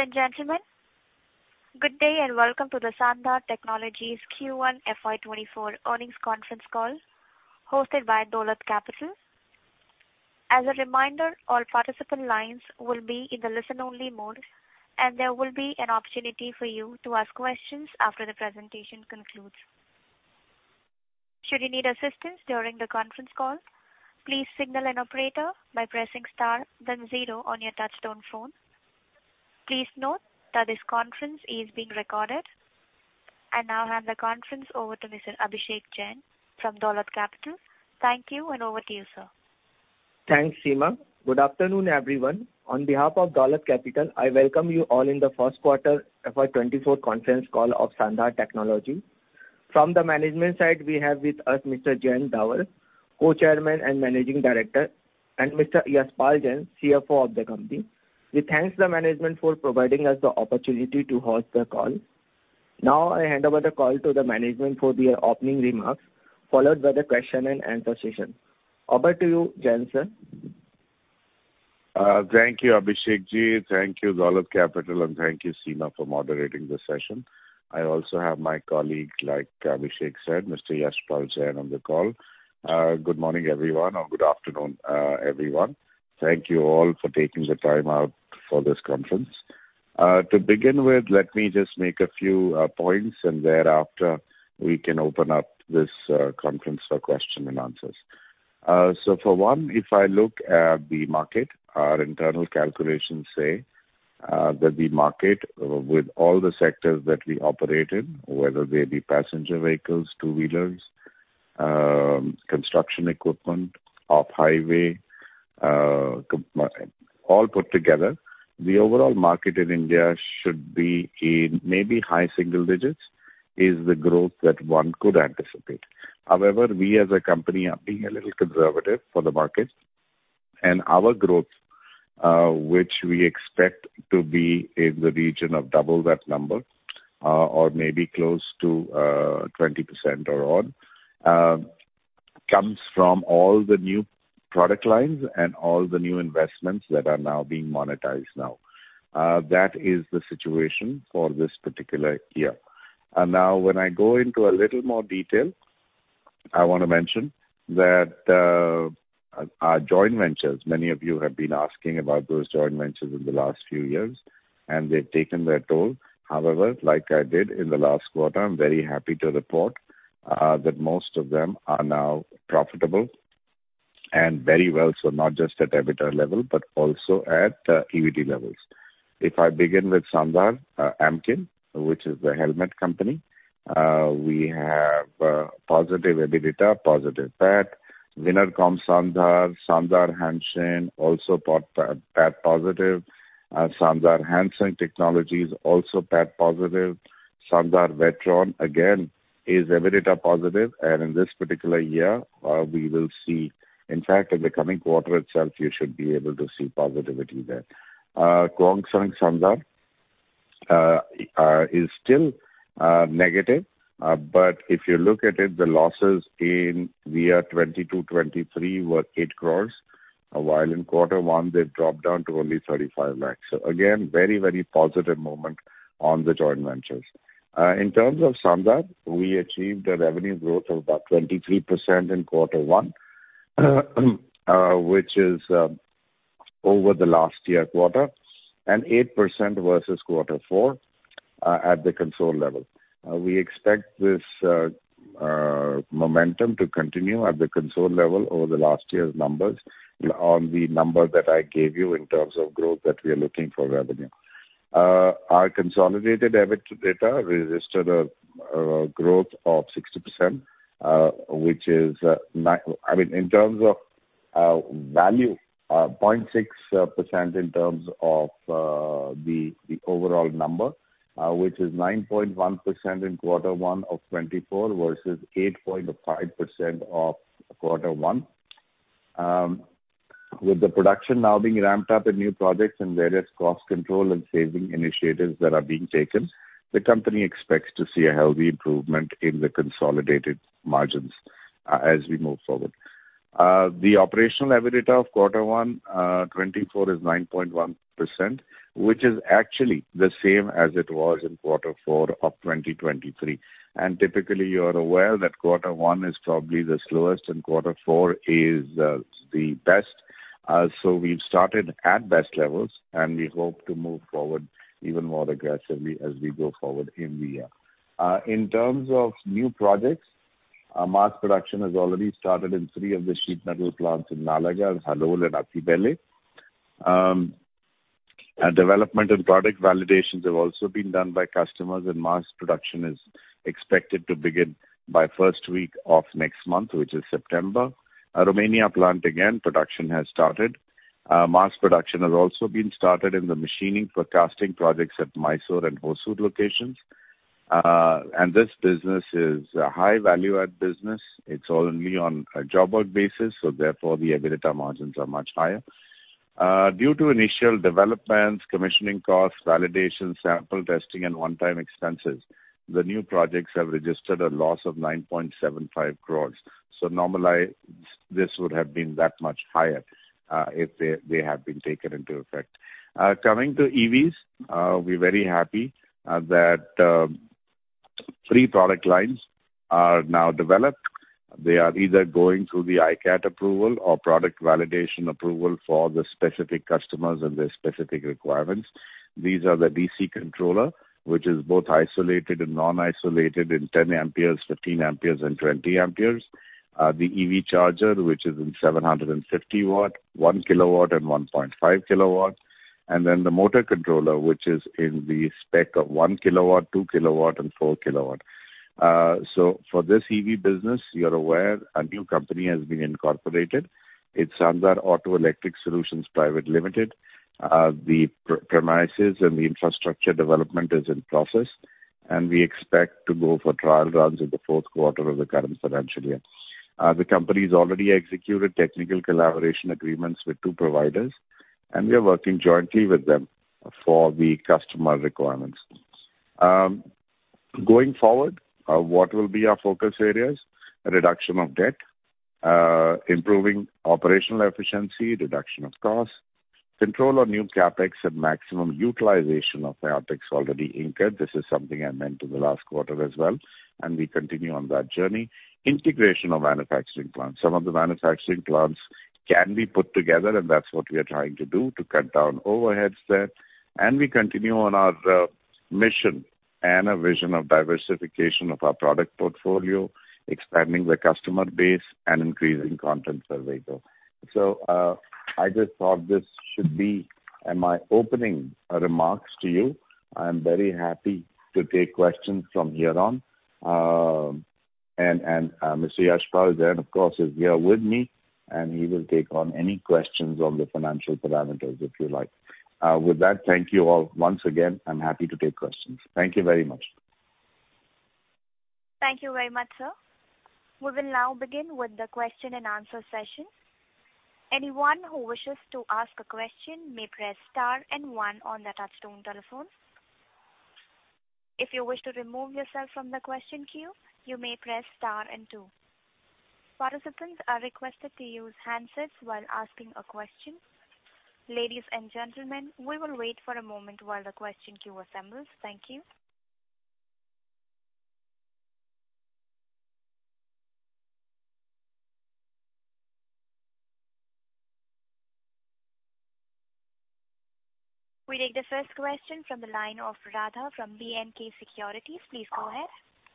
and gentlemen, good day and welcome to the Sandhar Technologies Q1 FY24 earnings conference call hosted by Dolat Capital. As a reminder, all participant lines will be in the listen-only mode, and there will be an opportunity for you to ask questions after the presentation concludes. Should you need assistance during the conference call, please signal an operator by pressing star then 0 on your touchtone phone. Please note that this conference is being recorded. I now hand the conference over to Mr. Abhishek Jain from Dolat Capital. Thank you, and over to you, sir. Thanks, Seema. Good afternoon, everyone. On behalf of Dolat Capital, I welcome you all in the first quarter FY24 conference call of Sandhar Technology. From the management side, we have with us Mr. Jayant Davar, Co-Chairman and Managing Director, and Mr. Yashpal Jain, CFO of the company. We thank the management for providing us the opportunity to host the call. Now I hand over the call to the management for their opening remarks, followed by the question and answer session. Over to you, Jain, sir. Thank you, Abhishek ji. Thank you, Dolat Capital, and thank you, Seema, for moderating the session. I also have my colleague, like Abhishek said, Mr. Yashpal Jain on the call. Good morning, everyone, or good afternoon, everyone. Thank you all for taking the time out for this conference. To begin with, let me just make a few points, and thereafter we can open up this conference for question and answers. So for one, if I look at the market, our internal calculations say that the market, with all the sectors that we operate in, whether they be passenger vehicles, two-wheelers, construction equipment, off-highway, all put together, the overall market in India should be in maybe high single digits is the growth that one could anticipate. However, we as a company are being a little conservative for the market, and our growth, which we expect to be in the region of double that number, or maybe close to 20% or on, comes from all the new product lines and all the new investments that are now being monetized now. That is the situation for this particular year. And now when I go into a little more detail, I want to mention that our joint ventures, many of you have been asking about those joint ventures in the last few years, and they've taken their toll. However, like I did in the last quarter, I'm very happy to report that most of them are now profitable and very well, so not just at EBITDA level, but also at EBIT levels. If I begin with Sandhar Amkin, which is the helmet company, we have positive EBITDA, positive PAT. Winnercom Sandhar, Sandhar Hanshin, also PAT positive. Sandhar Hansung Technologies, also PAT positive. Sandhar Whetron, again, is EBITDA positive, and in this particular year, we will see, in fact, in the coming quarter itself, you should be able to see positivity there. Kwangsung Sandhar is still negative, but if you look at it, the losses in the year 22-23 were 8 crores, while in quarter one they've dropped down to only 35 lakhs. So again, very, very positive moment on the joint ventures. In terms of Sandhar, we achieved a revenue growth of about 23% in quarter one, which is over the last year quarter, and 8% versus quarter four at the console level. We expect this momentum to continue at the console level over the last year's numbers on the number that I gave you in terms of growth that we are looking for revenue. Our consolidated EBITDA registered a growth of 60%, which is, in terms of value, 0.6% in terms of the overall number, which is 9.1% in quarter one of 24 versus 8.5% of quarter one. With the production now being ramped up in new projects and various cost control and saving initiatives that are being taken, the company expects to see a healthy improvement in the consolidated margins as we move forward. The operational EBITDA of quarter one 24 is 9.1%, which is actually the same as it was in quarter four of 2023. And typically, you are aware that quarter one is probably the slowest and quarter four is the best. So we've started at best levels, and we hope to move forward even more aggressively as we go forward in the year. In terms of new projects, mass production has already started in 3 of the sheet metal plants in Nalagarh, Halol, and Attibele. Development and product validations have also been done by customers, and mass production is expected to begin by first week of next month, which is September. Romania plant, again, production has started. Mass production has also been started in the machining for casting projects at Mysore and Hosur locations. And this business is a high value-add business. It's only on a job work basis, so therefore the EBITDA margins are much higher. Due to initial developments, commissioning costs, validation, sample testing, and one-time expenses, the new projects have registered a loss of 9.75 crores. So normally, this would have been that much higher if they have been taken into effect. Coming to EVs, we're very happy that 3 product lines are now developed. They are either going through the ICAT approval or product validation approval for the specific customers and their specific requirements. These are the DC controller, which is both isolated and non-isolated in 10 amperes, 15 amperes, and 20 amperes. The EV charger, which is in 750 watt, 1 kilowatt, and 1.5 kilowatt. And then the motor controller, which is in the spec of 1 kilowatt, 2 kilowatt, and 4 kilowatt. So for this EV business, you're aware a new company has been incorporated. It's Sandhar Auto Electric Solutions Private Limited. The premises and the infrastructure development is in process, and we expect to go for trial runs in the fourth quarter of the current financial year. The company has already executed technical collaboration agreements with 2 providers, and we are working jointly with them for the customer requirements. Going forward, what will be our focus areas? A reduction of debt, improving operational efficiency, reduction of costs, control on new capex and maximum utilization of capex already incurred. This is something I meant in the last quarter as well, and we continue on that journey. Integration of manufacturing plants. Some of the manufacturing plants can be put together, and that's what we are trying to do to cut down overheads there. And we continue on our mission and a vision of diversification of our product portfolio, expanding the customer base, and increasing content per vehicle. So I just thought this should be my opening remarks to you. I'm very happy to take questions from here on. And Mr. Yashpal Jain, of course, is here with me, and he will take on any questions on the financial parameters if you like. With that, thank you all once again. I'm happy to take questions. Thank you very much. Thank you very much, sir. We will now begin with the question and answer session. Anyone who wishes to ask a question may press star and 1 on the touchtone telephone. If you wish to remove yourself from the question queue, you may press star and 2. Participants are requested to use handsets while asking a question. Ladies and gentlemen, we will wait for a moment while the question queue assembles. Thank you. We take the first question from the line of Radha from B&K Securities. Please go ahead.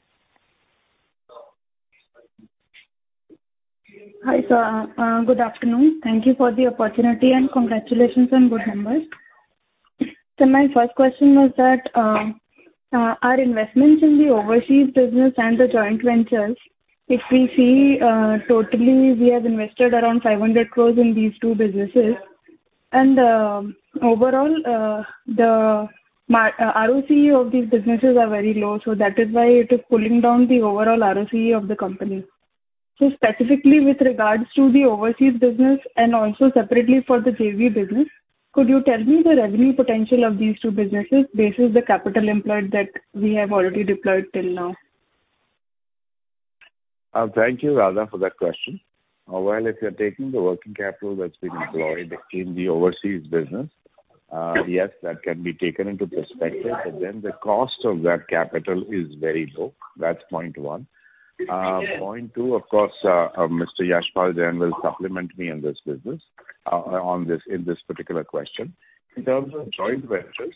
Hi, sir. Good afternoon. Thank you for the opportunity and congratulations on good numbers. So my first question was that our investments in the overseas business and the joint ventures, if we see totally we have invested around 500 crores in these 2 businesses. And overall, the ROCE of these businesses are very low, so that is why it is pulling down the overall ROCE of the company. So specifically with regards to the overseas business and also separately for the JV business, could you tell me the revenue potential of these 2 businesses basis the capital employed that we have already deployed till now? Thank you, Radha, for that question. Well, if you're taking the working capital that's been employed in the overseas business, yes, that can be taken into perspective, but then the cost of that capital is very low. That's point one. Point two, of course, Mr. Yashpal Jain will supplement me in this business, in this particular question. In terms of joint ventures,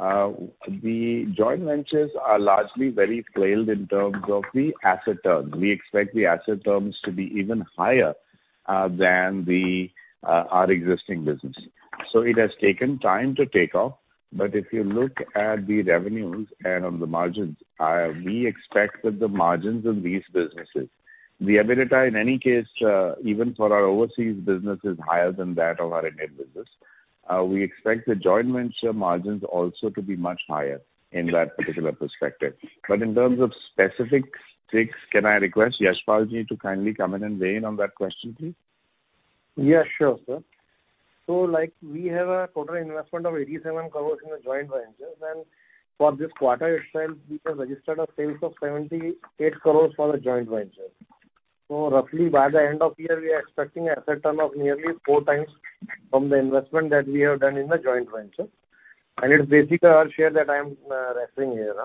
the joint ventures are largely very flailed in terms of the asset terms. We expect the asset terms to be even higher than our existing business. So it has taken time to take off. But if you look at the revenues and on the margins, we expect that the margins in these businesses, the EBITDA in any case, even for our overseas business, is higher than that of our Indian business. We expect the joint venture margins also to be much higher in that particular perspective. But in terms of specifics, can I request Yashpal ji to kindly come in and weigh in on that question, please? Yeah, sure, sir. So, like, we have a total investment of 87 crores in the joint ventures, and for this quarter itself, we have registered a sales of 78 crores for the joint ventures. So, roughly by the end of the year, we are expecting an asset turn of nearly 4 times from the investment that we have done in the joint venture. And it's basically our share that I am referring here.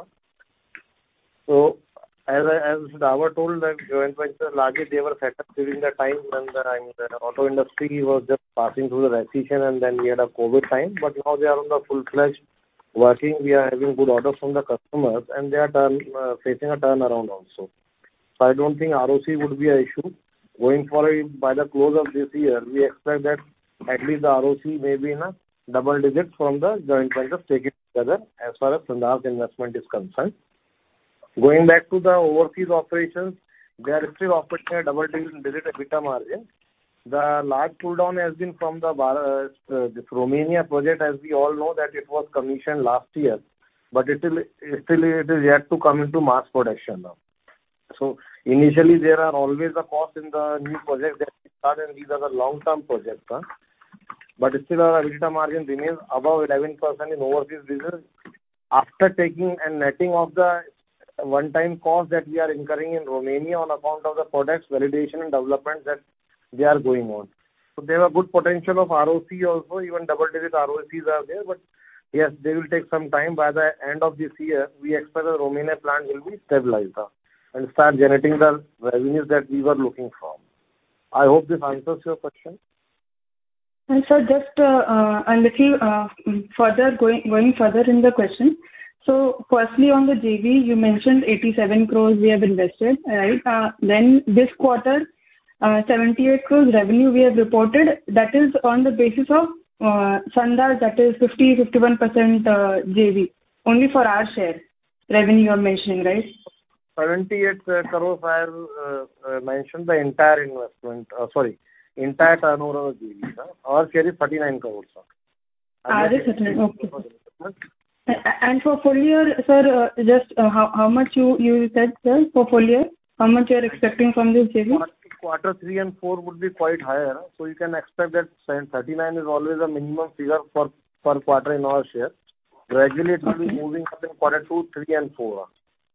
So, as Davar told, that joint ventures largely they were set up during the time when the auto industry was just passing through the recession, and then we had a COVID time. But now they are on the full-fledged working. We are having good orders from the customers, and they are facing a turnaround also. So I don't think ROC would be an issue. Going forward, by the close of this year, we expect that at least the ROC may be in a double digits from the joint ventures taken together as far as Sandar's investment is concerned. Going back to the overseas operations, they are still operating a double-digit EBITDA margin. The large pull down has been from this Romania project, as we all know that it was commissioned last year, but it is yet to come into mass production now. So initially there are always a cost in the new project that we start, and these are the long-term projects. But still our EBITDA margin remains above 11% in overseas business after taking and netting off the one-time cost that we are incurring in Romania on account of the products validation and development that they are going on. So they have a good potential of ROC also, even double-digit ROCs are there, but yes, they will take some time. By the end of this year, we expect the Romania plant will be stabilized and start generating the revenues that we were looking for. I hope this answers your question. And so just a little further, going further in the question. So firstly, on the JV, you mentioned 87 crores we have invested, right? Then this quarter, 78 crores revenue we have reported. That is on the basis of Sandhar, that is 51% JV, only for our share revenue you are mentioning, right? 78 crores I have mentioned the entire investment, entire turnover of JV. Our share is 39 crores. Okay. And for full year, sir, just how much you said, sir, for full year? How much you are expecting from this JV? Quarter 3 and 4 would be quite higher. So you can expect that 39 is always a minimum figure per quarter in our share. Gradually it will be moving up in quarter 2, 3 and 4.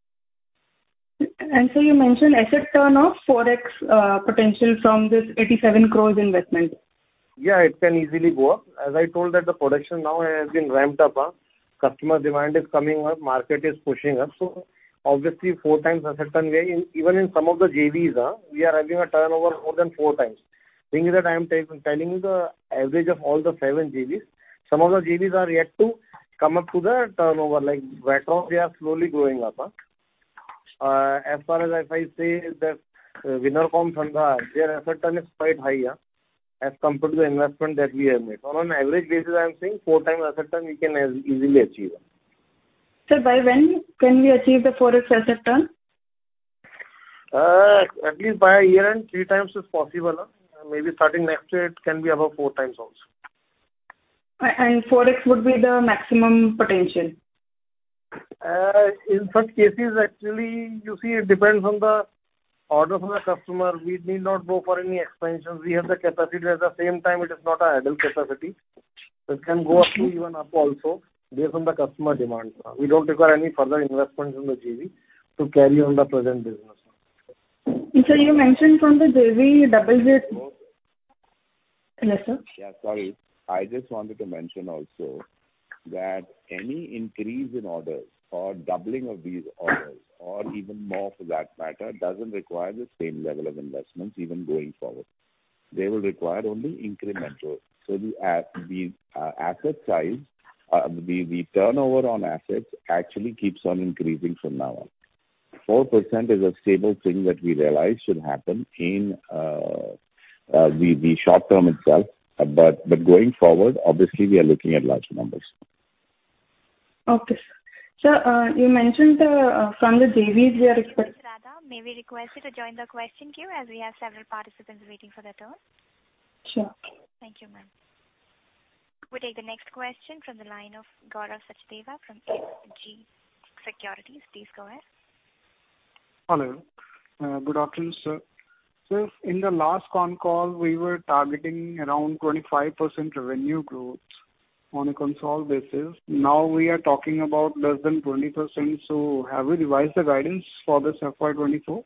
And so you mentioned asset turn of 4x potential from this 87 crores investment. Yeah, it can easily go up. As I told that the production now has been ramped up. Customer demand is coming up, market is pushing up. So obviously 4 times asset turn, even in some of the JVs, we are having a turnover more than 4 times. Thing is that I am telling you the average of all the 7 JVs. Some of the JVs are yet to come up to the turnover, like Vatron, they are slowly growing up. As far as if I say that Winnercom Sandhar, their asset turn is quite high as compared to the investment that we have made. On an average basis, I am saying 4 times asset turn we can easily achieve. Sir, by when can we achieve the 4x asset turn? At least by a year and 3 times is possible. Maybe starting next year, it can be above 4 times also. And 4x would be the maximum potential? In such cases, actually, you see, it depends on the order from the customer. We need not go for any expansions. We have the capacity. At the same time, it is not an idle capacity. It can go up to even up also based on the customer demand. We don't require any further investments in the JV to carry on the present business. So you mentioned from the JV double-digit. Yes, sir. Yeah, sorry. I just wanted to mention also that any increase in orders or doubling of these orders or even more for that matter doesn't require the same level of investments even going forward. They will require only incremental. So the asset size, the turnover on assets actually keeps on increasing from now on. 4% is a stable thing that we realize should happen in the short term itself. But going forward, obviously, we are looking at larger numbers. Okay, sir. Sir, you mentioned from the JVs we are expecting. Radha, may we request you to join the question queue as we have several participants waiting for their turn? Sure. Thank you, ma'am. We take the next question from the line of Gaurav Sachdeva from SG Securities. Please go ahead. Hello. Good afternoon, sir. So in the last con call, we were targeting around 25% revenue growth on a consolidated basis. Now we are talking about less than 20%. So have we revised the guidance for this FY24?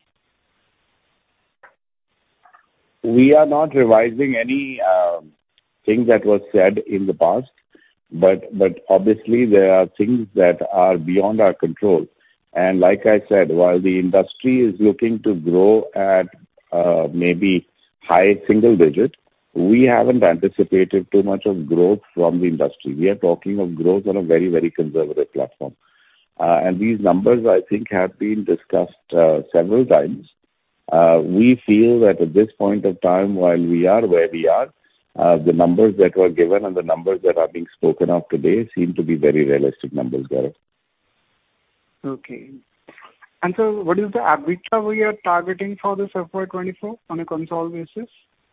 We are not revising any thing that was said in the past, but obviously there are things that are beyond our control. And like I said, while the industry is looking to grow at maybe high single digit, we haven't anticipated too much of growth from the industry. We are talking of growth on a very, very conservative platform. And these numbers, I think, have been discussed several times. We feel that at this point of time, while we are where we are, the numbers that were given and the numbers that are being spoken of today seem to be very realistic numbers, Gaurav. Okay. And so what is the EBITDA we are targeting for this FY24 on a consolidated basis?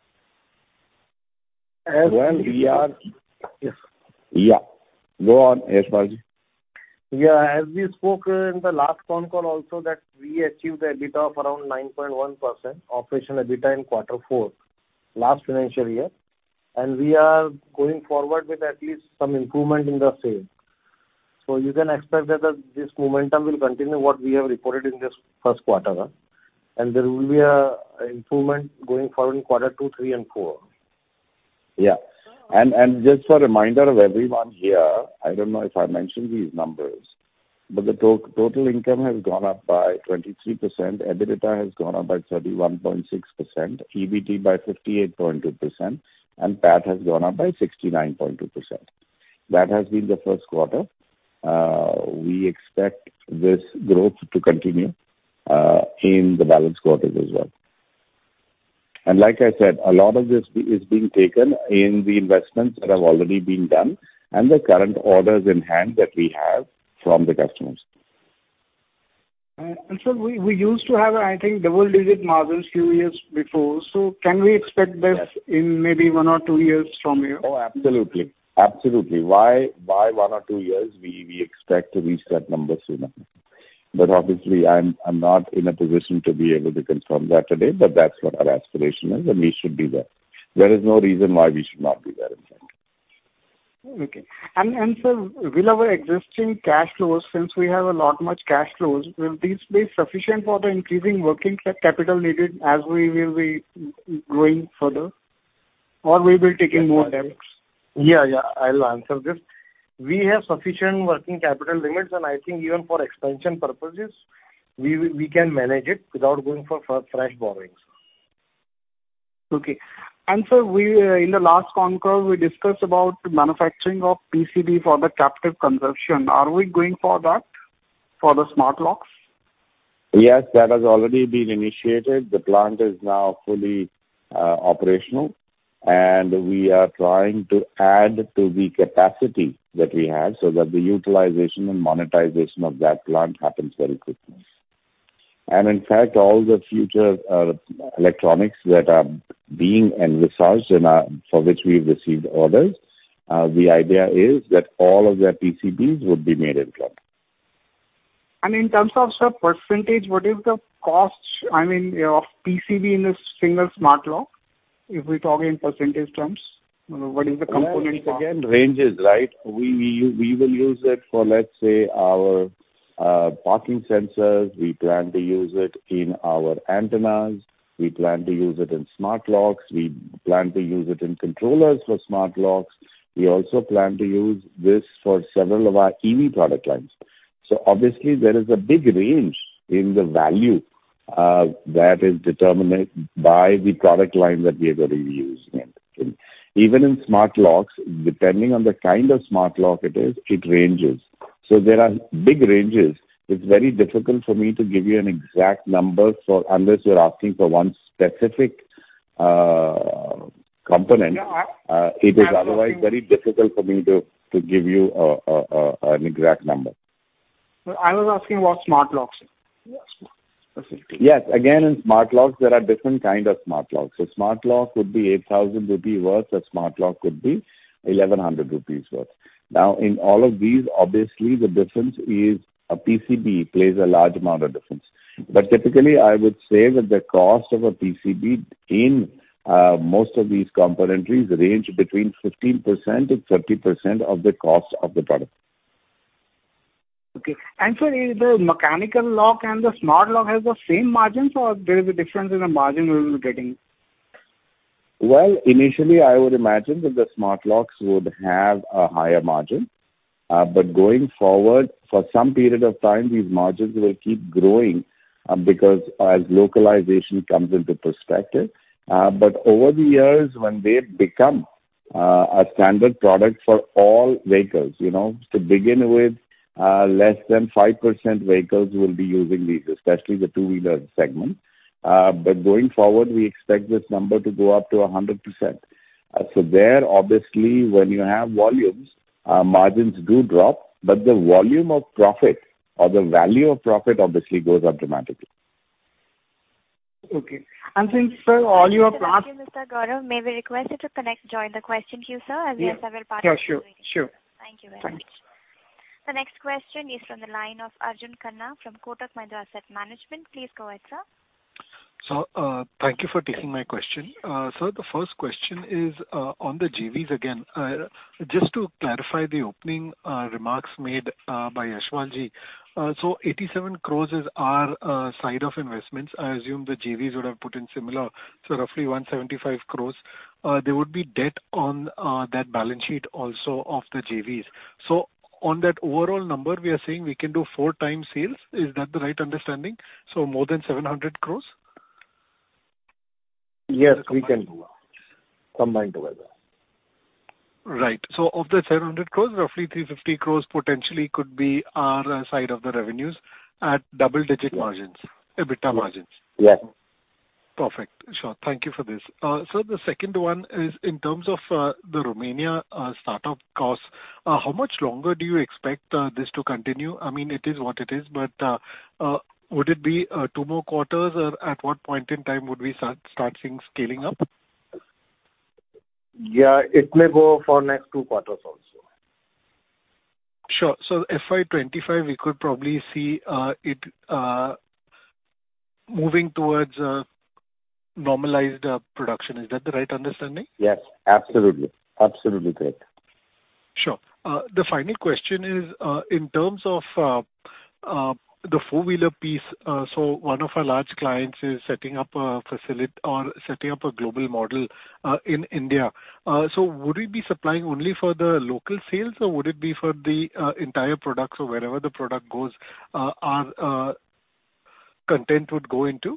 Well, we are... Yes. Yeah. Go on, Yashpalji. Yeah, as we spoke in the last phone call also that we achieved the EBITDA of around 9.1% operational EBITDA in Q4 last financial year. And we are going forward with at least some improvement in the same. So you can expect that this momentum will continue what we have reported in this first quarter. And there will be a improvement going forward in Q2, 3 and 4. Yeah. And just for a reminder of everyone here, I don't know if I mentioned these numbers, but the total income has gone up by 23%, EBITDA has gone up by 31.6%, EBT by 58.2%, and PAT has gone up by 69.2%. That has been the first quarter. We expect this growth to continue in the balance quarters as well. And like I said, a lot of this is being taken in the investments that have already been done and the current orders in hand that we have from the customers. And so we used to have, I think, double-digit margins few years before. So can we expect this in maybe 1 or 2 years from here? Oh, absolutely. Absolutely. Why 1 or 2 years? We expect to reach that number sooner. But obviously, I'm not in a position to be able to confirm that today, but that's what our aspiration is, and we should be there. There is no reason why we should not be there, in fact. Okay. And so will our existing cash flows, since we have a lot much cash flows, will these be sufficient for the increasing working capital needed as we will be growing further? Or we will be taking more debts? Yeah, I'll answer this. We have sufficient working capital limits, and I think even for expansion purposes, we can manage it without going for fresh borrowings. Okay. And so in the last con call, we discussed about manufacturing of PCB for the captive consumption. Are we going for that, for the smart locks? Yes, that has already been initiated. The plant is now fully operational, and we are trying to add to the capacity that we have so that the utilization and monetization of that plant happens very quickly. And in fact, all the future electronics that are being envisaged and for which we've received orders, the idea is that all of their PCBs would be made in plant. And in terms of percentage, what is the cost, of PCB in a single smart lock? If we talk in percentage terms, what is the component? Well, it again ranges, right? We will use it for, let's say, our parking sensors. We plan to use it in our antennas. We plan to use it in smart locks. We plan to use it in controllers for smart locks. We also plan to use this for several of our EV product lines. So obviously there is a big range in the value that is determined by the product line that we are going to be using. Even in smart locks, depending on the kind of smart lock it is, it ranges. So there are big ranges. It's very difficult for me to give you an exact number unless you're asking for one specific component. It is otherwise very difficult for me to give you an exact number. I was asking about smart locks. Yes, again, in smart locks, there are different kind of smart locks. So smart lock would be 8,000 rupee worth. A smart lock could be 1,100 rupees worth. Now, in all of these, obviously, the difference is a PCB plays a large amount of difference. But typically, I would say that the cost of a PCB in most of these componentries range between 15% to 30% of the cost of the product. Okay. And so the mechanical lock and the smart lock has the same margins, or there is a difference in the margin we will be getting? Well, initially I would imagine that the smart locks would have a higher margin. But going forward, for some period of time, these margins will keep growing because as localization comes into perspective. But over the years, when they become a standard product for all vehicles, to begin with, less than 5% vehicles will be using these, especially the two-wheeler segment. But going forward, we expect this number to go up to 100%. So there, obviously, when you have volumes, margins do drop, but the volume of profit or the value of profit obviously goes up dramatically. Okay. And since, sir, all your plans... Thank you, Mr. Gaurav. May we request you to join the question queue, sir, as we have several participants. Sure. Thank you very much. The next question is from the line of Arjun Khanna from Kotak Mahindra Asset Management. Please go ahead, sir. So, thank you for taking my question. Sir, the first question is on the JVs again. Just to clarify the opening remarks made by Yashpalji. So 87 crores is our side of investments. I assume the JVs would have put in similar, so roughly 175 crores. There would be debt on that balance sheet also of the JVs. So on that overall number, we are saying we can do 4 times sales. Is that the right understanding? So more than 700 crores? Yes, we can do combined together. Right. So of the 700 crores, roughly 350 crores potentially could be our side of the revenues at double-digit margins, EBITDA margins. Yes. Perfect. Sure. Thank you for this. So the second one is in terms of the Romania startup costs. How much longer do you expect this to continue? I mean, it is what it is, but would it be 2 more quarters, or at what point in time would we start seeing scaling up? Yeah, it may go for next 2 quarters also. Sure. So FY25, we could probably see it moving towards normalized production. Is that the right understanding? Yes, absolutely. Absolutely correct. Sure. The final question is in terms of the four-wheeler piece. So one of our large clients is setting up a facility or setting up a global model in India. So would we be supplying only for the local sales, or would it be for the entire product? So wherever the product goes, our content would go into?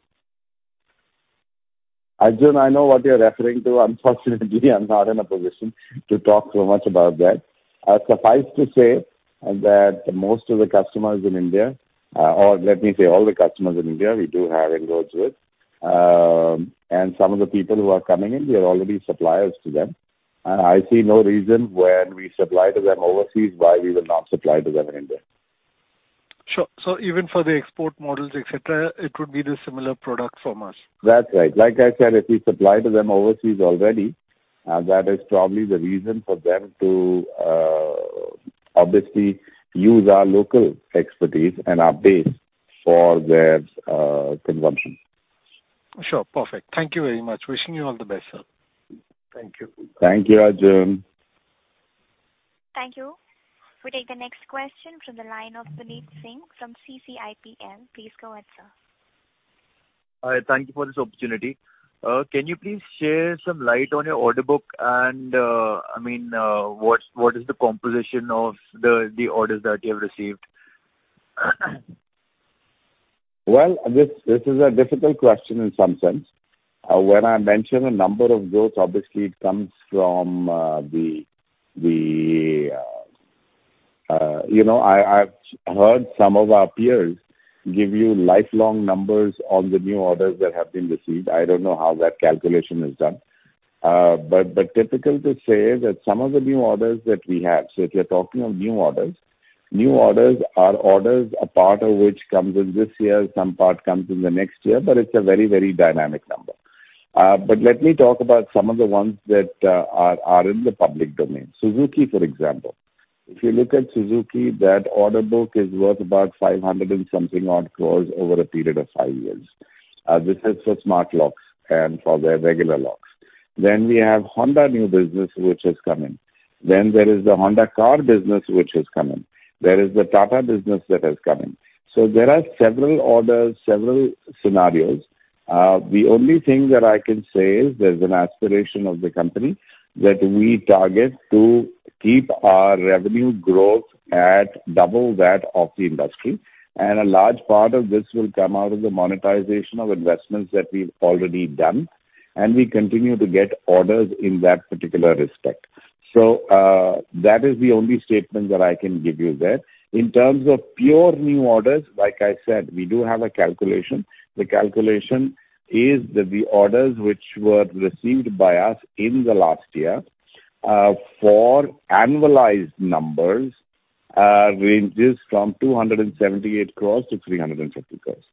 Arjun, I know what you're referring to. Unfortunately, I'm not in a position to talk so much about that. Suffice to say that most of the customers in India, or let me say all the customers in India, we do have inroads with. And some of the people who are coming in, we are already suppliers to them. And I see no reason when we supply to them overseas why we will not supply to them in India. Sure. So even for the export models, etc., it would be the similar product from us. That's right. Like I said, if we supply to them overseas already, that is probably the reason for them to obviously use our local expertise and our base for their consumption. Sure. Perfect. Thank you very much. Wishing you all the best, sir. Thank you. Thank you, Arjun. Thank you. We take the next question from the line of Puneet Singh from CCIPL. Please go ahead, sir. Hi, thank you for this opportunity. Can you please share some light on your order book and, what is the composition of the orders that you have received? Well, this is a difficult question in some sense. When I mention a number of growth, obviously it comes from I've heard some of our peers give you lifelong numbers on the new orders that have been received. I don't know how that calculation is done. But typical to say that some of the new orders that we have, so if you're talking of new orders are orders, a part of which comes in this year, some part comes in the next year, but it's a very, very dynamic number. But let me talk about some of the ones that are in the public domain. Suzuki, for example. If you look at Suzuki, that order book is worth about 500 and something odd crores over a period of 5 years. This is for smart locks and for their regular locks. Then we have Honda new business which has come in. Then there is the Honda car business which has come in. There is the Tata business that has come in. So there are several orders, several scenarios. The only thing that I can say is there's an aspiration of the company that we target to keep our revenue growth at double that of the industry. And a large part of this will come out of the monetization of investments that we've already done. And we continue to get orders in that particular respect. So that is the only statement that I can give you there. In terms of pure new orders, like I said, we do have a calculation. The calculation is that the orders which were received by us in the last year for annualized numbers ranges from 278 crores to 350 crores.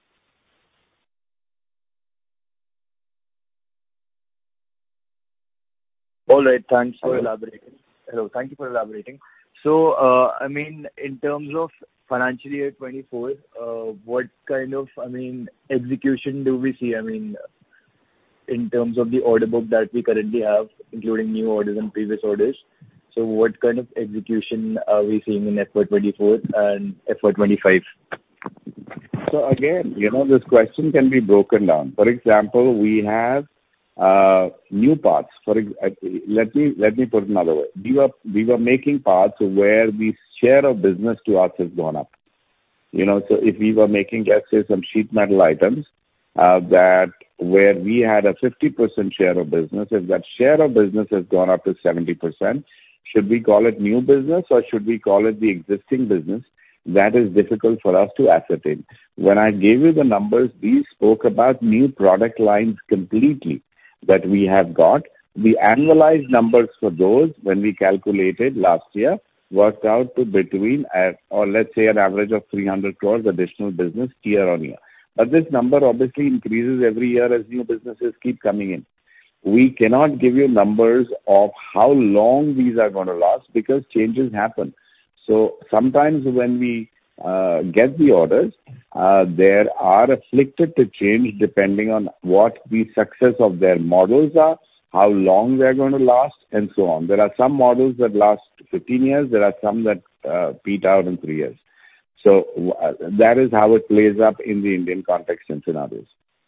All right, thanks for elaborating. Hello, thank you for elaborating. So, in terms of financial year 24, what kind of, execution do we see? In terms of the order book that we currently have, including new orders and previous orders. So, what kind of execution are we seeing in FY24 and FY25? So again, this question can be broken down. For example, we have new parts. Let me put it another way. We were making parts where the share of business to us has gone up. So if we were making, let's say, some sheet metal items that where we had a 50% share of business, if that share of business has gone up to 70%, should we call it new business or should we call it the existing business? That is difficult for us to ascertain. When I gave you the numbers, these spoke about new product lines completely that we have got. The annualized numbers for those, when we calculated last year, worked out to between, or let's say an average of 300 crores additional business year on year. But this number obviously increases every year as new businesses keep coming in. We cannot give you numbers of how long these are going to last because changes happen. So sometimes when we get the orders, they are afflicted to change depending on what the success of their models are, how long they're going to last, and so on. There are some models that last 15 years. There are some that peter out in 3 years. So that is how it plays up in the Indian context and scenarios.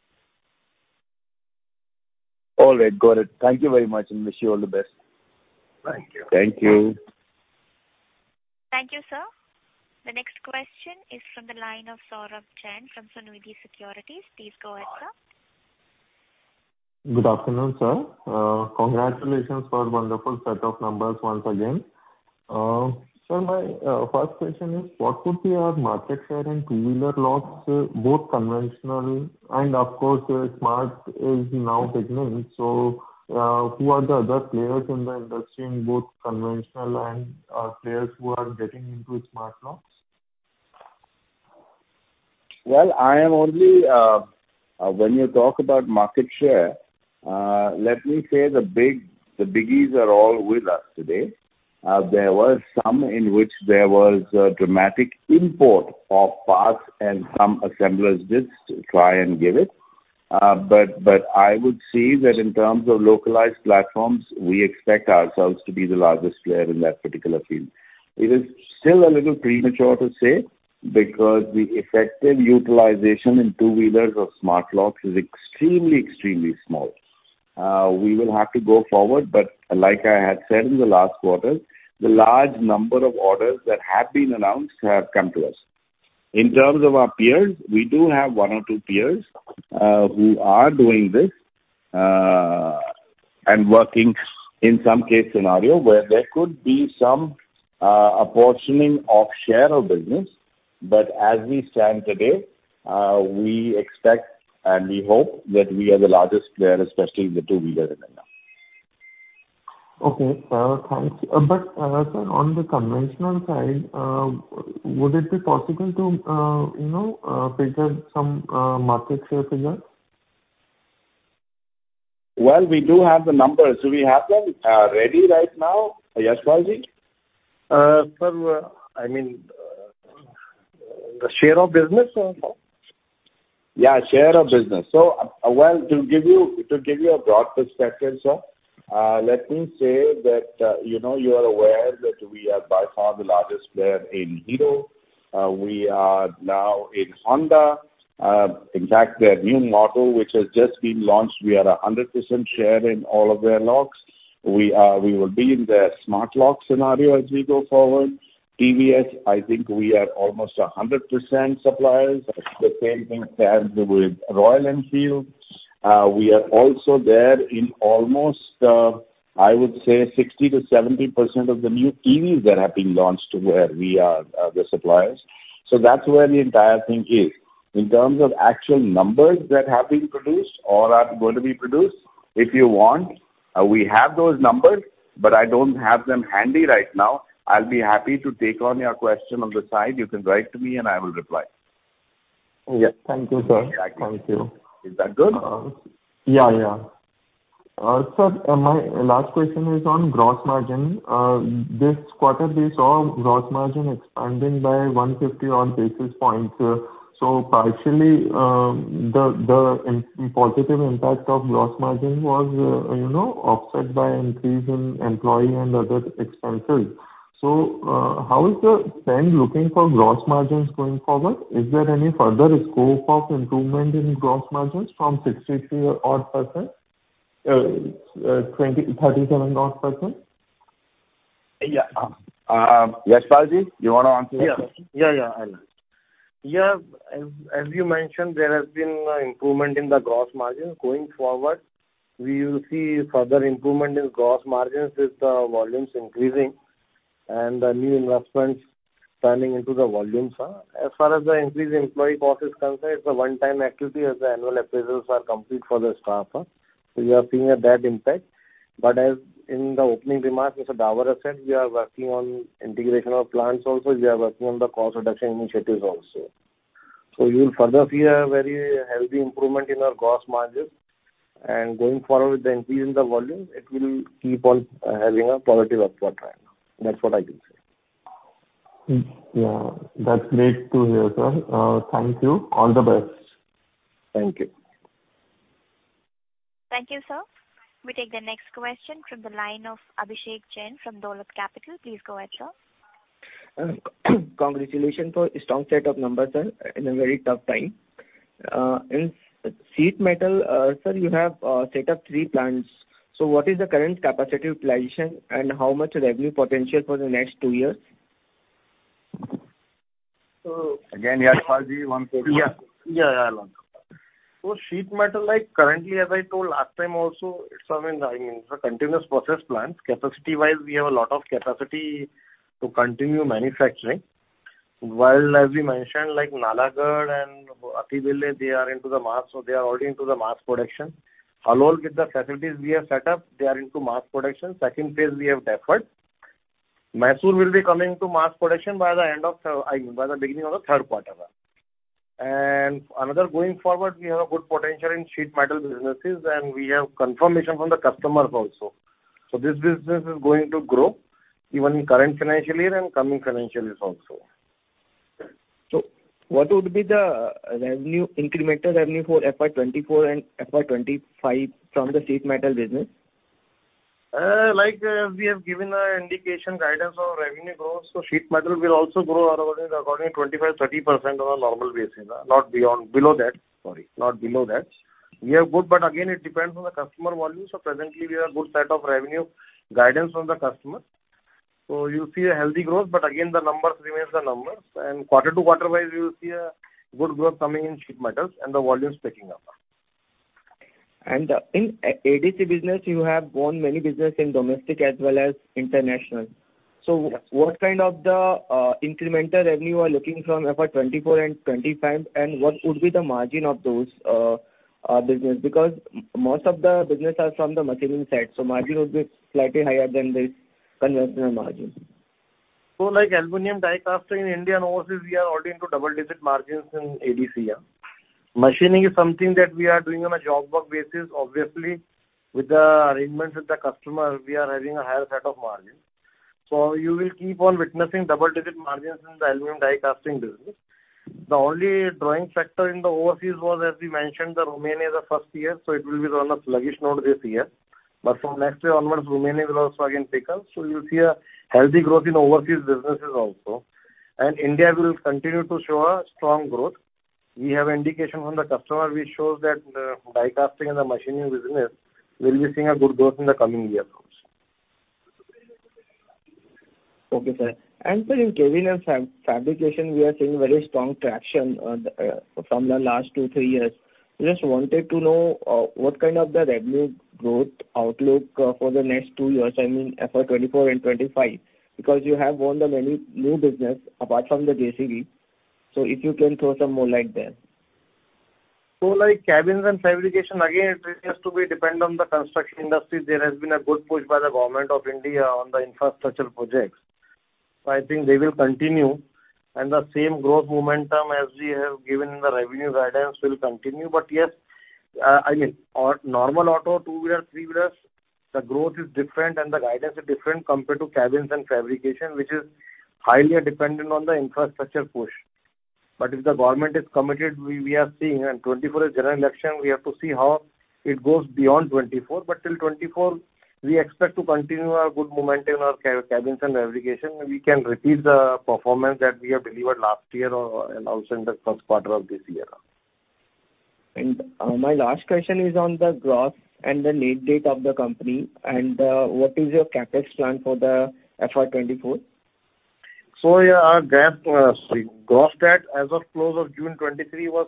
All right, got it. Thank you very much and wish you all the best. Thank you. Thank you. Thank you, sir. The next question is from the line of Saurabh Jain from Sunidhi Securities. Please go ahead, sir. Good afternoon, sir. Congratulations for a wonderful set of numbers once again. Sir, my first question is, what would be our market share in two-wheeler locks, both conventional and, of course, smart is now beginning. So, who are the other players in the industry in both conventional and players who are getting into smart locks? Well, I am only, when you talk about market share, let me say the biggies are all with us today. There were some in which there was a dramatic import of parts and some assemblers did try and give it. But I would see that in terms of localized platforms, we expect ourselves to be the largest player in that particular field. It is still a little premature to say because the effective utilization in two-wheelers of smart locks is extremely small. We will have to go forward, but like I had said in the last quarter, the large number of orders that have been announced have come to us. In terms of our peers, we do have one or two peers who are doing this and working in some case scenario where there could be some apportioning of share of business. But as we stand today, we expect and we hope that we are the largest player, especially in the two-wheeler in India. Okay, thanks. But sir, on the conventional side, would it be possible to figure some market share figures? Well, we do have the numbers. Do we have them ready right now, Yashpalji? Sir, I mean, the share of business or how? Yeah, share of business. So, well, to give you a broad perspective, sir, let me say that, you are aware that we are by far the largest player in Hero. We are now in Honda. In fact, their new model, which has just been launched, we are 100% share in all of their locks. We will be in their smart lock scenario as we go forward. TVS, I think we are almost 100% suppliers. The same thing stands with Royal Enfield. We are also there in almost, I would say, 60 to 70% of the new EVs that have been launched where we are the suppliers. So that's where the entire thing is. In terms of actual numbers that have been produced or are going to be produced, if you want, we have those numbers, but I don't have them handy right now. I'll be happy to take on your question on the side. You can write to me and I will reply. Yeah, thank you, sir. Thank you. Is that good? Yeah. Sir, my last question is on gross margin. This quarter we saw gross margin expanding by 150 odd basis points. So partially, the positive impact of gross margin was, offset by increase in employee and other expenses. So, how is the trend looking for gross margins going forward? Is there any further scope of improvement in gross margins from 63 odd %, 37 odd %? Yeah. Yashpalji, you want to answer that question? Yeah. Yeah, as you mentioned, there has been improvement in the gross margin. Going forward, we will see further improvement in gross margins with the volumes increasing and the new investments turning into the volumes. As far as the increased employee cost is concerned, it's a one-time activity as the annual appraisals are complete for the staff. So we are seeing that impact. But as in the opening remarks, Mr. Davar has said, we are working on integration of plants also. We are working on the cost reduction initiatives also. So you will further see a very healthy improvement in our gross margins. And going forward with the increase in the volume, it will keep on having a positive upward trend. That's what I can say. Yeah, that's great to hear, sir. Thank you. All the best. Thank you. Thank you, sir. We take the next question from the line of Abhishek Jain from Dolat Capital. Please go ahead, sir. Congratulations for a strong set of numbers, sir, in a very tough time. In sheet metal, sir, you have set up 3 plants. So what is the current capacity utilization and how much revenue potential for the next 2 years? So again, Yashpalji, you want to take it? Yeah. So sheet metal, like currently, as I told last time also, it's a continuous process plant. Capacity-wise, we have a lot of capacity to continue manufacturing. While, as we mentioned, like Nalagarh and Atibele, they are into the mass, so they are already into the mass production. Along with the facilities we have set up, they are into mass production. Second phase we have deferred. Mysore will be coming to mass production by the beginning of the third quarter. And another going forward, we have a good potential in sheet metal businesses and we have confirmation from the customers also. So this business is going to grow even in current financial year and coming financial years also. So what would be the revenue, incremental revenue for FY24 and FY25 from the sheet metal business? We have given an indication guidance of revenue growth, so sheet metal will also grow according to 25-30% on a normal basis, not below that. Sorry, not below that. We are good, but again, it depends on the customer volume. So presently, we have a good set of revenue guidance from the customer. So you see a healthy growth, but again, the numbers remains the numbers. And quarter to quarter wise, you will see a good growth coming in sheet metals and the volumes picking up. And in ADC business, you have won many business in domestic as well as international. So Yes. what kind of the incremental revenue you are looking from FY24 and 25, and what would be the margin of those business? Because most of the business are from the machining side, so margin would be slightly higher than this conventional margin. So like aluminum die casting in India and overseas, we are already into double-digit margins in ADC. Yeah. Machining is something that we are doing on a job work basis. Obviously, with the arrangements with the customer, we are having a higher set of margins. So you will keep on witnessing double-digit margins in the aluminum die casting business. The only drawing factor in the overseas was, as we mentioned, the Romania the first year, so it will be on a sluggish note this year. But from next year onwards, Romania will also again pick up. So you will see a healthy growth in overseas businesses also. And India will continue to show a strong growth. We have indication from the customer which shows that the die casting and the machining business will be seeing a good growth in the coming years. Okay, sir. And sir, in cabin and fabrication, we are seeing very strong traction from the last 2-3 years. We just wanted to know what kind of the revenue growth outlook for the next 2 years, I mean FY24 and 25, because you have won the many new business apart from the JCB. So if you can throw some more light there. So like cabins and fabrication, again, it has to be depend on the construction industry. There has been a good push by the government of India on the infrastructure projects. So I think they will continue, and the same growth momentum as we have given in the revenue guidance will continue. But yes, normal auto, two-wheeler, three-wheelers, the growth is different and the guidance is different compared to cabins and fabrication, which is highly dependent on the infrastructure push. But if the government is committed, we are seeing, and 24 is general election, we have to see how it goes beyond 24. But till 24, we expect to continue our good momentum in our cabins and fabrication. We can repeat the performance that we have delivered last year and also in the first quarter of this year. And my last question is on the gross and the net debt of the company, and what is your capex plan for the FY24? So yeah, our gross debt as of close of June 23 was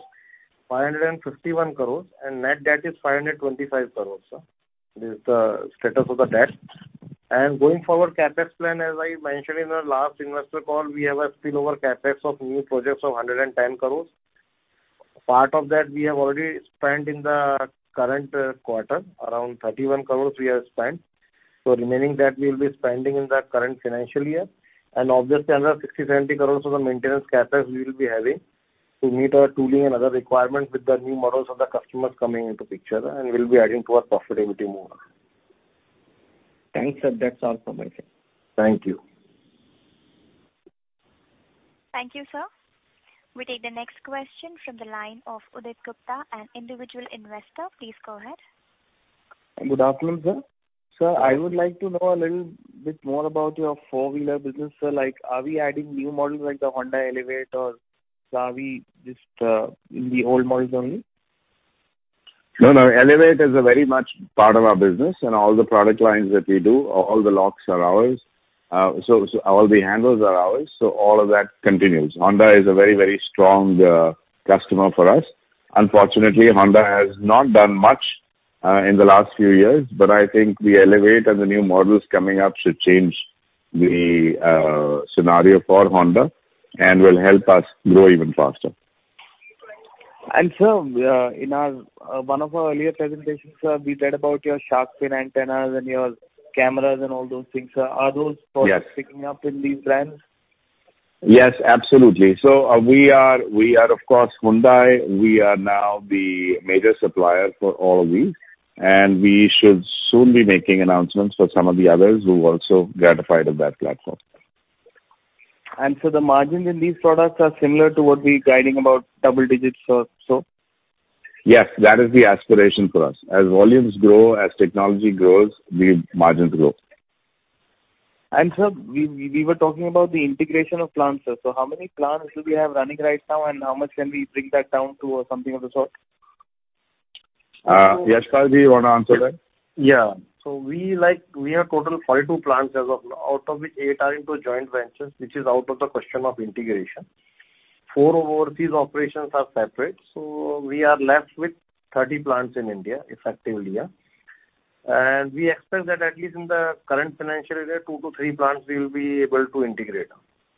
551 crores and net debt is 525 crores. This is the status of the debt. And going forward, capex plan, as I mentioned in our last investor call, we have a spillover capex of new projects of 110 crores. Part of that we have already spent in the current quarter, around 31 crores we have spent. So remaining that we will be spending in the current financial year. And obviously another 60-70 crores of the maintenance capex we will be having to meet our tooling and other requirements with the new models of the customers coming into picture, and we'll be adding to our profitability more. Thanks, sir. That's all from my side. Thank you. Thank you, sir. We take the next question from the line of Udit Gupta, an individual investor. Please go ahead. Good afternoon, sir. Sir, I would like to know a little bit more about your four-wheeler business, sir. Like, are we adding new models like the Honda Elevate, or are we just in the old models only? No, Elevate is a very much part of our business, and all the product lines that we do, all the locks are ours. So all the handles are ours. So all of that continues. Honda is a very, very strong customer for us. Unfortunately, Honda has not done much in the last few years, but I think the Elevate and the new models coming up should change the scenario for Honda and will help us grow even faster. And sir, in our one of our earlier presentations, sir, we read about your shark fin antennas and your cameras and all those things. Sir, are those products picking up in these brands? Yes, absolutely. So we are of course Hyundai. We are now the major supplier for all of these, and we should soon be making announcements for some of the others who also gratified of that platform. And so the margins in these products are similar to what we're guiding about, double digits or so? Yes, that is the aspiration for us. As volumes grow, as technology grows, the margins grow. And sir, we were talking about the integration of plants, sir. So how many plants do we have running right now, and how much can we bring that down to, or something of the sort? Yashpal, do you want to answer that? Yeah. So we have total 42 plants as of now, out of which 8 are into joint ventures, which is out of the question of integration. 4 overseas operations are separate, so we are left with 30 plants in India, effectively, yeah. And we expect that at least in the current financial year, 2 to 3 plants we will be able to integrate.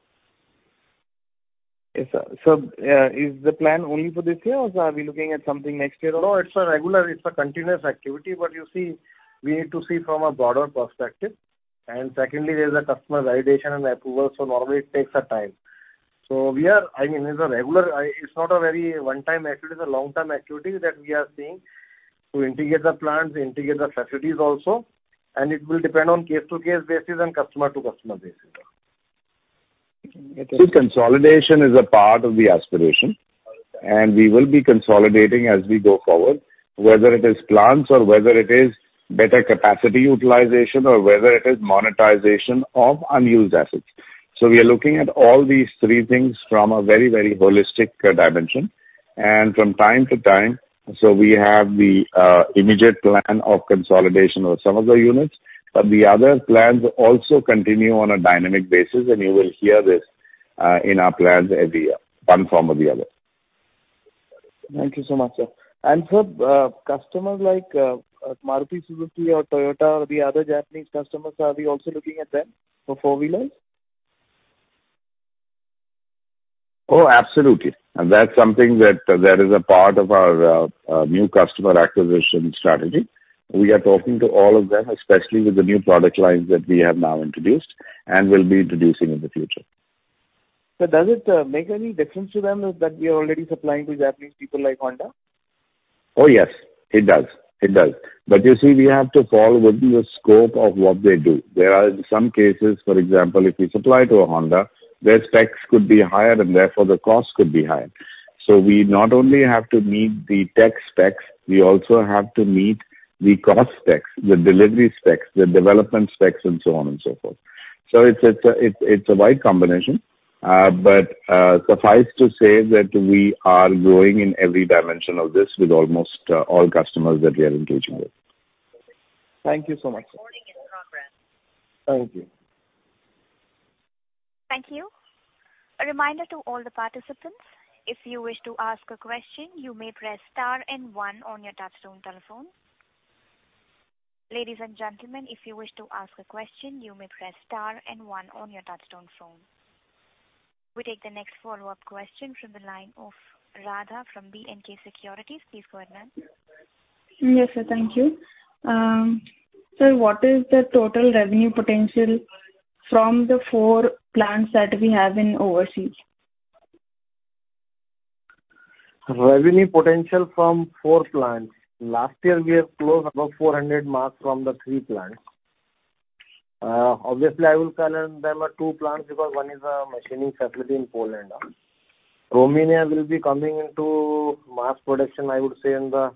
Yes, sir. So, is the plan only for this year, or are we looking at something next year? No, it's a continuous activity, but you see, we need to see from a broader perspective. And secondly, there is a customer validation and approval, so normally it takes a time. So it's not a very one-time activity, it's a long-term activity that we are seeing to integrate the plants, integrate the facilities also, and it will depend on case-to-case basis and customer-to-customer basis. See, consolidation is a part of the aspiration, and we will be consolidating as we go forward, whether it is plants or whether it is better capacity utilization or whether it is monetization of unused assets. So we are looking at all these 3 things from a very, very holistic dimension. And from time to time, so we have the immediate plan of consolidation of some of the units, but the other plans also continue on a dynamic basis, and you will hear this in our plans every year, one form or the other. Thank you so much, sir. And sir, customers like Maruti Suzuki or Toyota or the other Japanese customers, are we also looking at them for 4-wheelers? Oh, absolutely. And that's something that is a part of our new customer acquisition strategy. We are talking to all of them, especially with the new product lines that we have now introduced and will be introducing in the future. So does it make any difference to them that we are already supplying to Japanese people like Honda? Oh, yes, it does. It does. But you see, we have to fall within the scope of what they do. There are some cases, for example, if we supply to a Honda, their specs could be higher and therefore the cost could be higher. So we not only have to meet the tech specs, we also have to meet the cost specs, the delivery specs, the development specs, and so on and so forth. So it's a wide combination. But suffice to say that we are growing in every dimension of this with almost all customers that we are engaging with. Thank you so much, sir. Thank you. Thank you. A reminder to all the participants, if you wish to ask a question, you may press star and 1 on your touchtone telephone. Ladies and gentlemen, if you wish to ask a question, you may press star and 1 on your touchtone phone. We take the next follow-up question from the line of Radha from B&K Securities. Please go ahead, ma'am. Yes, sir. Thank you. Sir, what is the total revenue potential from the 4 plants that we have in overseas? Revenue potential from 4 plants. Last year we have closed above 400 mark from the 3 plants. Obviously, I will call them 2 plants because one is a machining facility in Poland. Romania will be coming into mass production, I would say, in the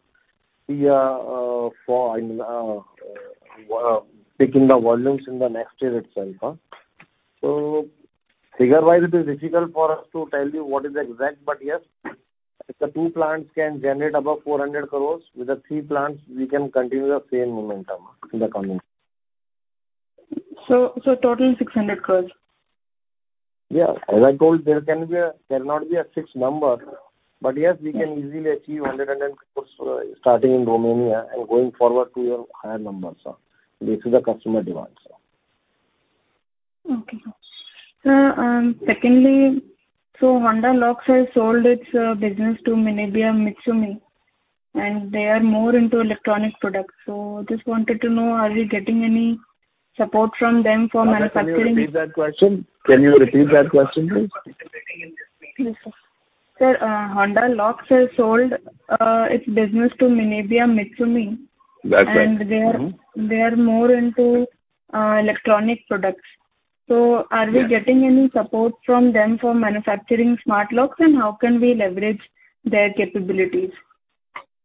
picking the volumes in the next year itself. So, figure-wise, it is difficult for us to tell you what is the exact, but yes, if the 2 plants can generate above 400 crores, with the 3 plants, we can continue the same momentum in the coming. So total 600 crores. Yeah, as I told, there cannot be a fixed number, but yes, we can easily achieve 110 crores starting in Romania and going forward to your higher numbers. This is the customer demand. Okay. Secondly, so Honda Locks has sold its business to Minebea Mitsumi, and they are more into electronic products. So just wanted to know, are we getting any support from them for manufacturing? Can you repeat that question? Please? Yes, sir. Sir, Honda Locks has sold its business to Minebea Mitsumi. That's and right. they are more into electronic products. So are we getting any support from them for manufacturing smart locks, and how can we leverage their capabilities?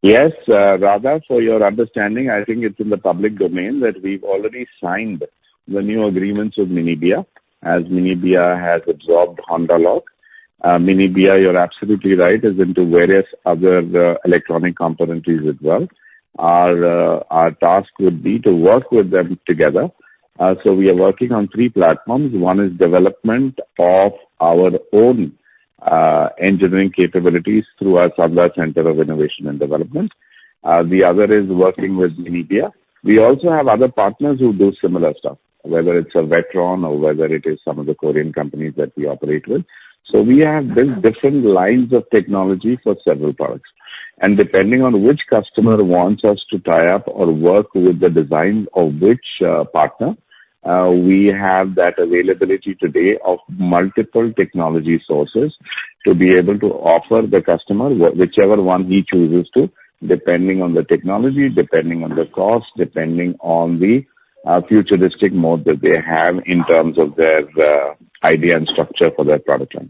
Yes, Radha, for your understanding, I think it's in the public domain that we've already signed the new agreements with Minebea, as Minebea has absorbed Honda Lock. Minebea, you're absolutely right, is into various other electronic componentries as well. Our task would be to work with them together. So we are working on 3 platforms. One is development of our own engineering capabilities through our Sandhar Center of Innovation and Development. The other is working with Minebea. We also have other partners who do similar stuff, whether it's a Vetron or whether it is some of the Korean companies that we operate with. So we have built different lines of technology for several products. And depending on which customer wants us to tie up or work with the design of which partner, we have that availability today of multiple technology sources to be able to offer the customer whichever one he chooses to, depending on the technology, depending on the cost, depending on the futuristic mode that they have in terms of their idea and structure for their product lines.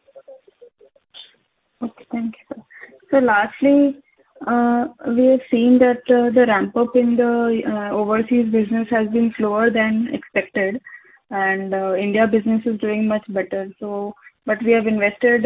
Okay, thank you, sir. So lastly, we have seen that the ramp-up in the overseas business has been slower than expected, and India business is doing much better. So, but we have invested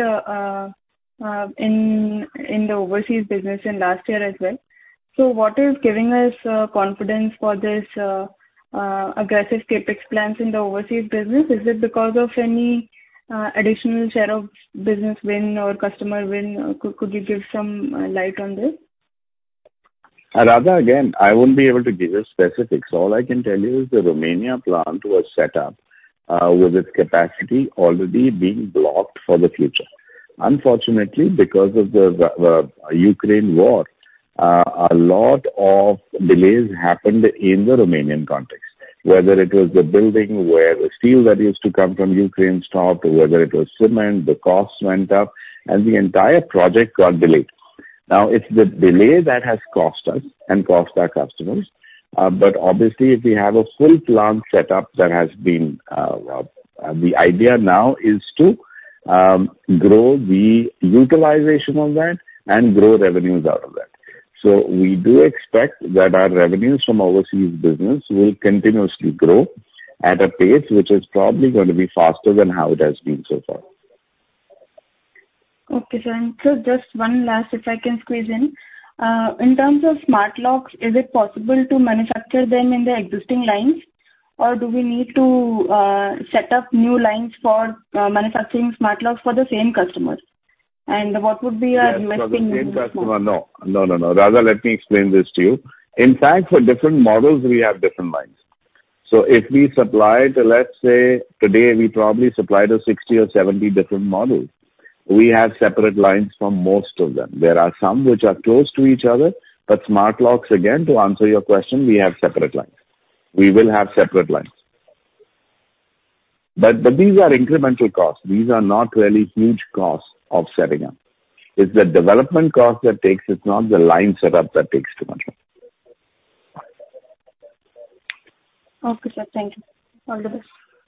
in the overseas business in last year as well. So what is giving us confidence for this aggressive capex plans in the overseas business? Is it because of any additional share of business win or customer win? Could you give some light on this? Rather, again, I won't be able to give you specifics. All I can tell you is the Romania plant was set up with its capacity already being blocked for the future. Unfortunately, because of the Ukraine war, a lot of delays happened in the Romanian context. Whether it was the building where the steel that used to come from Ukraine stopped, or whether it was cement, the costs went up, and the entire project got delayed. Now, it's the delay that has cost us and cost our customers. But obviously, if we have a full plant set up that has been, the idea now is to grow the utilization of that and grow revenues out of that. So we do expect that our revenues from overseas business will continuously grow at a pace which is probably going to be faster than how it has been so far. Okay, sir. And so just one last, if I can squeeze in. In terms of smart locks, is it possible to manufacture them in the existing lines, or do we need to set up new lines for manufacturing smart locks for the same customers? And what would be our USP? For the same customer, no. Rather, let me explain this to you. In fact, for different models, we have different lines. So if we supply to, let's say, today we probably supply to 60 or 70 different models. We have separate lines for most of them. There are some which are close to each other, but smart locks, again, to answer your question, we have separate lines. We will have separate lines. But these are incremental costs. These are not really huge costs of setting up. It's the development cost that takes, it's not the line setup that takes too much. Okay, sir. Thank you. All the best.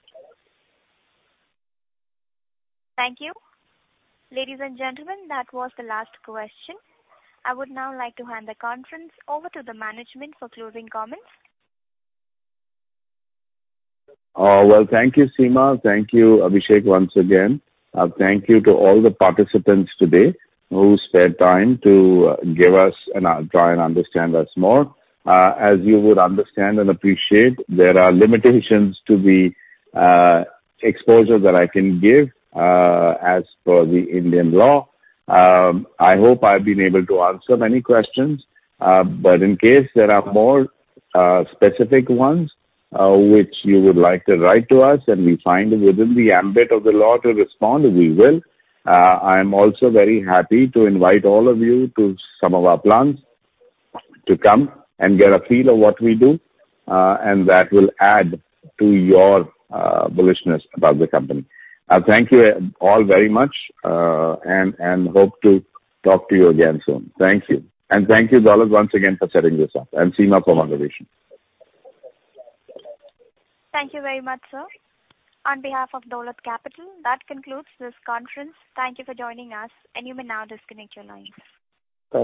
Thank you. Ladies and gentlemen, that was the last question. I would now like to hand the conference over to the management for closing comments. Well, thank you, Seema. Thank you, Abhishek, once again. Thank you to all the participants today who spared time to give us and try and understand us more. As you would understand and appreciate, there are limitations to the exposure that I can give as per the Indian law. I hope I've been able to answer many questions, but in case there are more specific ones which you would like to write to us and we find within the ambit of the law to respond, we will. I am also very happy to invite all of you to some of our plants to come and get a feel of what we do, and that will add to your bullishness about the company. Thank you all very much, and hope to talk to you again soon. Thank you. And thank you, Daulat, once again for setting this up, and Seema for moderation. Thank you very much, sir. On behalf of Daulat Capital, that concludes this conference. Thank you for joining us, and you may now disconnect your lines.